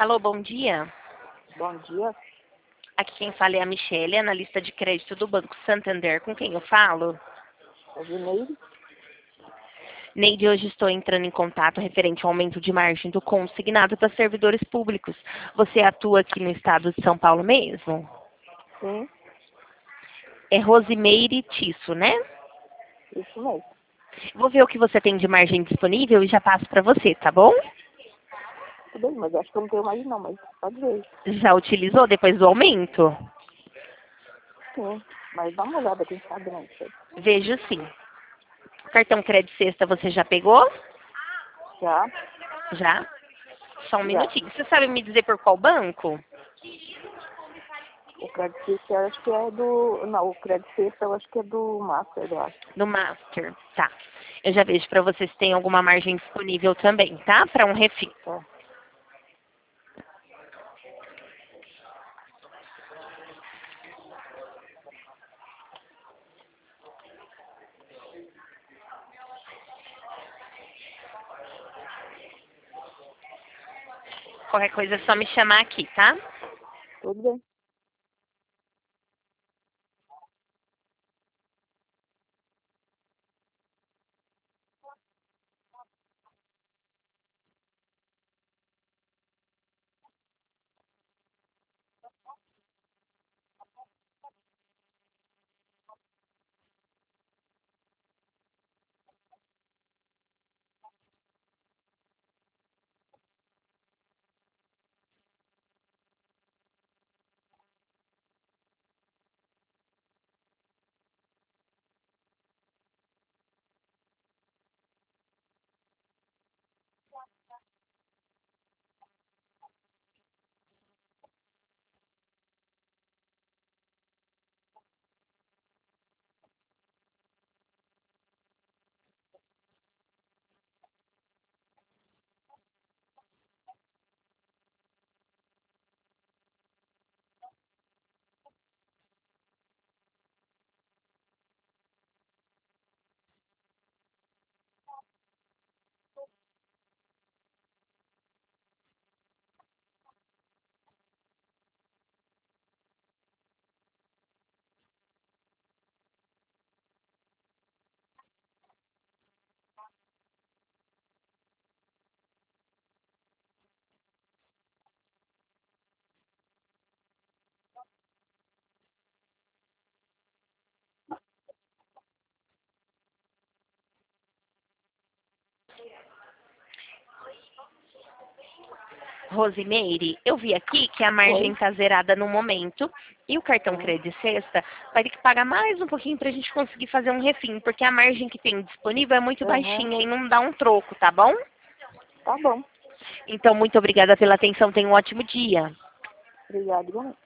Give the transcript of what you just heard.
Alô, bom dia. Bom dia, Aqui quem fala é a Michelle, analista de crédito do Banco Santander. Com quem eu falo? é Zineide. Neide, hoje estou entrando em contato referente ao aumento de margem do consignado para servidores públicos. Você atua aqui no estado de São Paulo mesmo? Sim, É Rosimeire Tisso, né? isso mesmo. Vou ver o que você tem de margem disponível e já passo para você, tá bom? Tudo bem, mas acho que eu não tenho mais não, mas pode ver. Já utilizou depois do aumento? Sim, mas dá uma olhada quem sabe não sei. Vejo sim. Cartão crédito sexta você já pegou? Já, Já? Só um já. minutinho. Você sabe me dizer por qual banco? O crédito sexta eu acho que é do... Não, o crédito sexta eu acho que é do Master, eu acho. No Master, tá. Eu já vejo para você se tem alguma margem disponível também, tá? Para um refil. Tá. Qualquer coisa é só me chamar aqui, tá? Tudo bem. Rosimeire, eu vi aqui que a margem Oi? está zerada no momento e o cartão Sim. crédito sexta vai ter que pagar mais um pouquinho para a gente conseguir fazer um refim, porque a margem que tem disponível é muito Aham. baixinha e não dá um troco, tá bom? Tá bom. Então, muito obrigada pela atenção. Tenha um ótimo dia. Obrigada, igualmente.